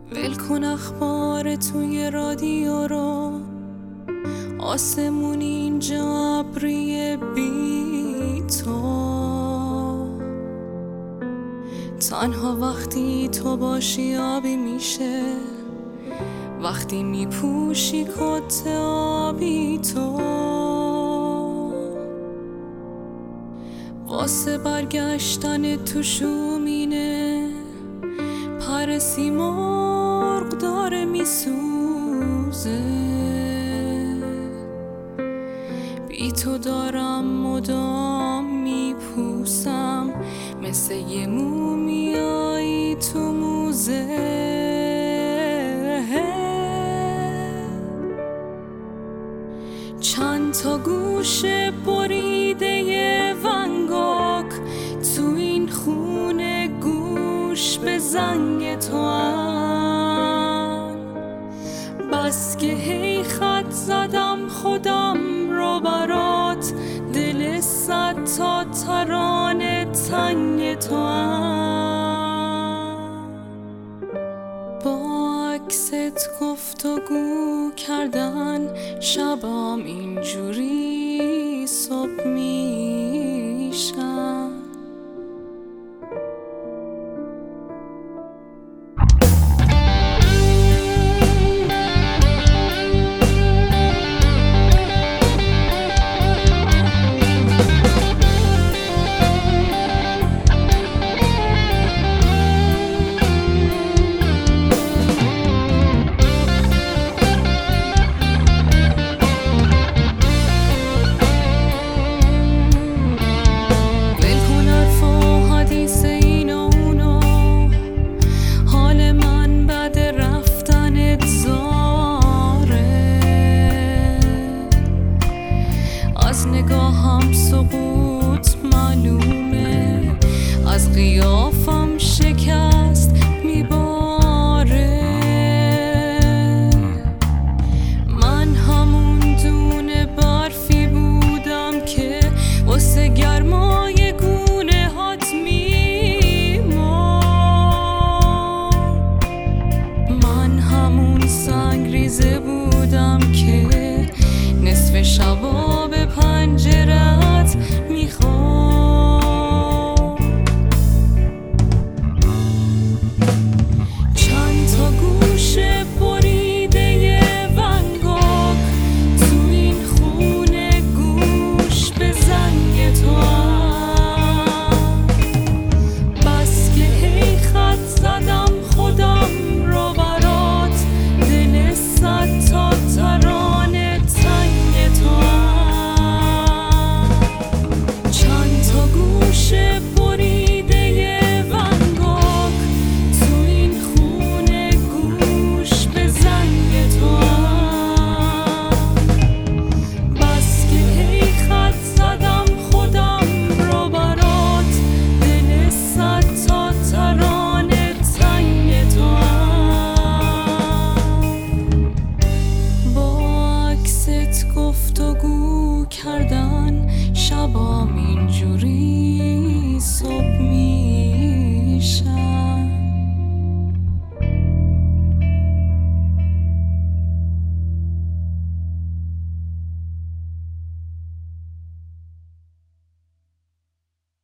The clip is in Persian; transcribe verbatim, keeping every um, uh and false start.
ول کن اخبار توی رادیو رو، آسمون اینجا ابری بی تو. تنها وقتی تو باشی آبی میشه، وقتی میپوشی کت آبی تو. واسه برگشتن تو شومینه، پر سیمرغ داره میسوزه. بی تو دارم مدام میپوسم، مثل یه مومیایی تو موزه. چند تا گوشه بریده ونگوک تو این خونه گوش به زنگ تو هن. بس که هی خط زدم خودم رو برات، دل صد تا ترانه تنگ تو هن. با عکست گفتگو کردن شبام اینجوری صبح میشم.